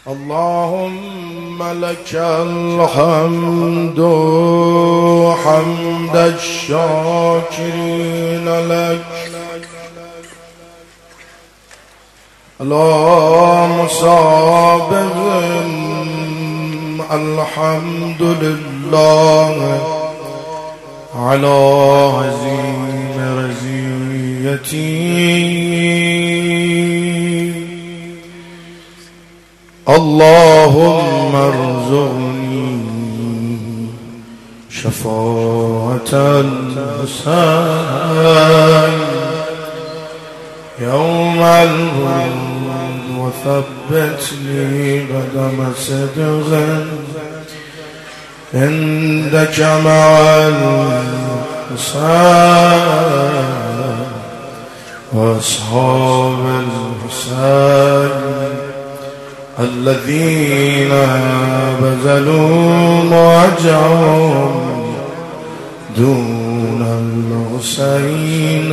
اللهم لك الحمد حمد الشاكرين لك لا مسابق الحمد لله على عظيم رزيتي اللهم ارزقني شفاعة الحسين يوم الورود وثبت لي قدم صدق عندك مع الحسين واصحاب الحسين الذين بذلوا وجعهم دون الحسين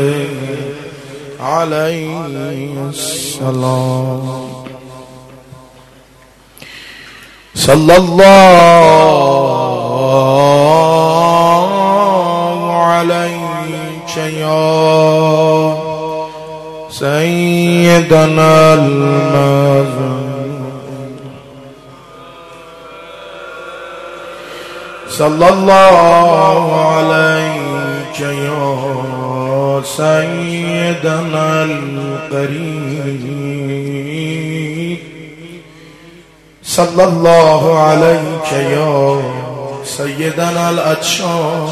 عليه السلام صلى الله عليك يا سيدنا المظلوم صلى الله عليك يا سيدنا القريب صلى الله عليك يا سيدنا الأتشار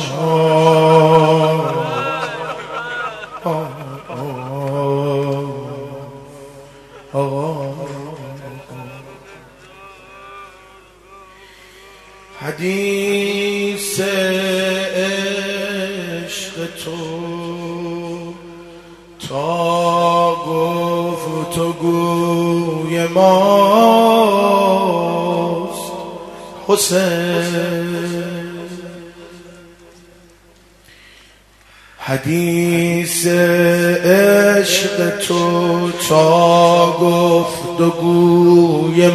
حدیث عشق تو تا گفت و گوی ماست حسین حدیث عشق تو تا گفت و گوی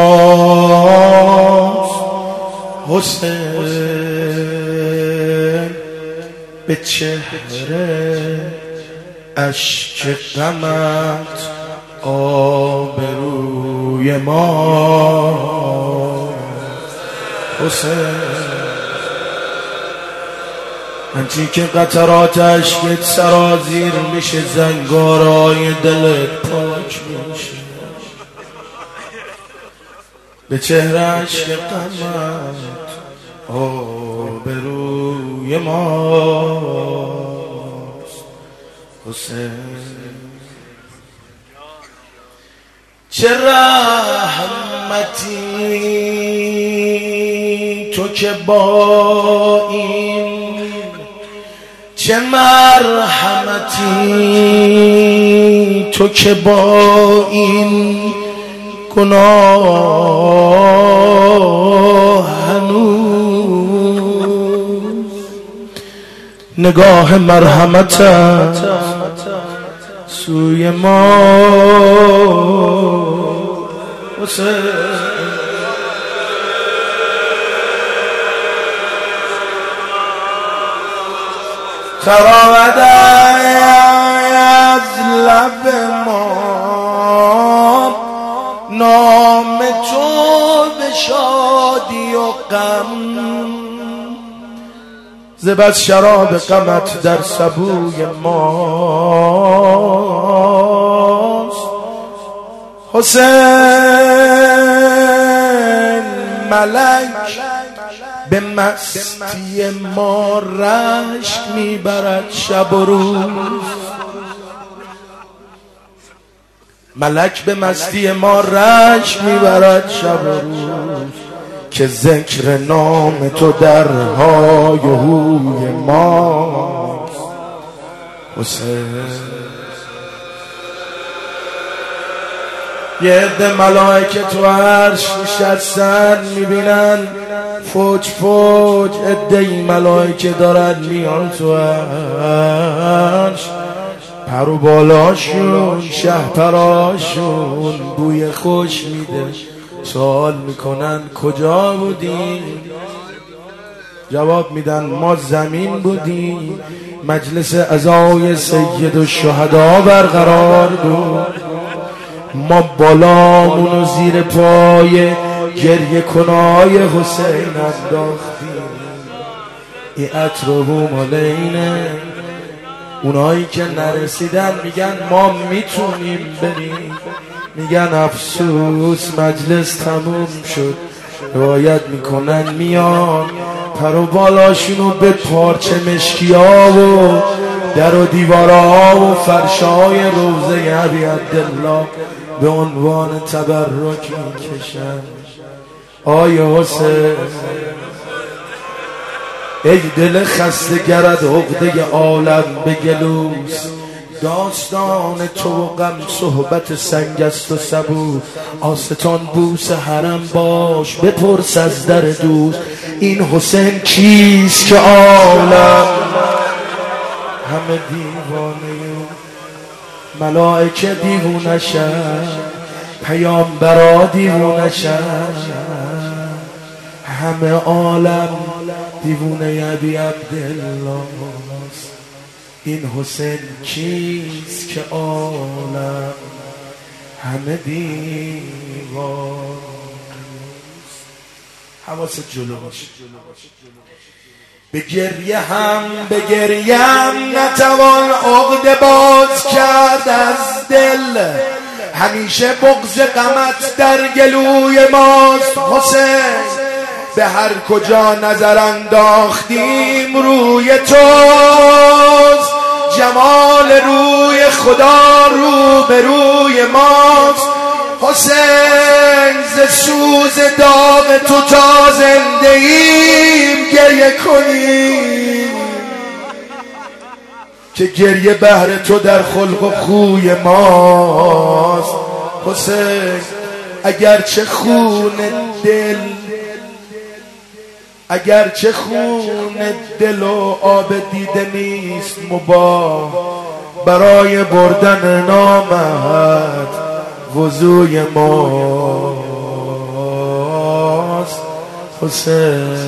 ماست حسین به چهره اشک غمت آبروی ما حسین همچین که قطرات اشکت سرازیر میشه زنگارای دلت پاک میشه به چهره اشک غمت آبروی ماست حسین چه رحمتی تو که با این چه مرحمتی تو که با این گناه هنوز نگاه مرحمتت سوی ما تراود از لب ما نام تو به شادی و غم ز بس شراب غمت در سبوی ماست حسین ملک به مستی ما رشک میبرد شب و روز ملک به مستی ما رشک میبرد شب و روز که ذکر نام تو در های و هوی ماست حسین یه عده ملائکه تو عرش نشستن میبینن فوج فوج عده ای ملائکه دارن میان تو عرش پر و بالاشون شهپراشون بوی خوش میده. سوال میکنن کجا بودی؟ جواب میدن ما زمین بودیم، مجلس عزای سید الشهدا برقرار بود، ما بالامونو زیر پای گریه کنای حسین انداختیم. این عطر و بومالینه. اونایی که نرسیدن میگن ما میتونیم بریم، میگن افسوس مجلس تموم شد. روایت میکنن میان پر و بالاشونو به پارچه مشکیا و در و دیوارا و فرشای روضه ابی عبدالله به عنوان تبرک میکشن. آی حسین ای دل خسته گرد عقده عالم به گلوس، داستان تو و غم صحبت سنگ است و سبو. آستان بوس حرم باش بپرس از در دوست، این حسین کیست که عالم همه دیوانه؟ ملائکه دیوانه شد، پیامبرا دیوانه شد، همه عالم دیوانه ابی عبدالله. این حسین کیست که عالم همه دیوان؟ حواست جلو باشه. بگریم نتوان عقده باز کرد از دل، همیشه بغض غمت در گلوی ماست حسین. به هر کجا نظر انداختیم روی توست، جمال روی خدا رو به روی ماست حسین. ز سوز داغ تو تا زنده ایم گریه کنیم، که گریه بهر تو در خلق و خوی ماست حسین. اگرچه خون دل و آب دیده نیست مباح، برای بردن نامت وضوی ماست حسین.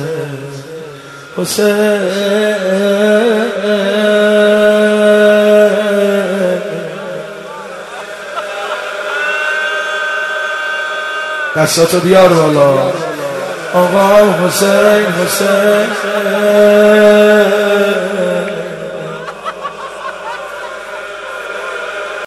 دستاتو بیار بالا. آقا حسین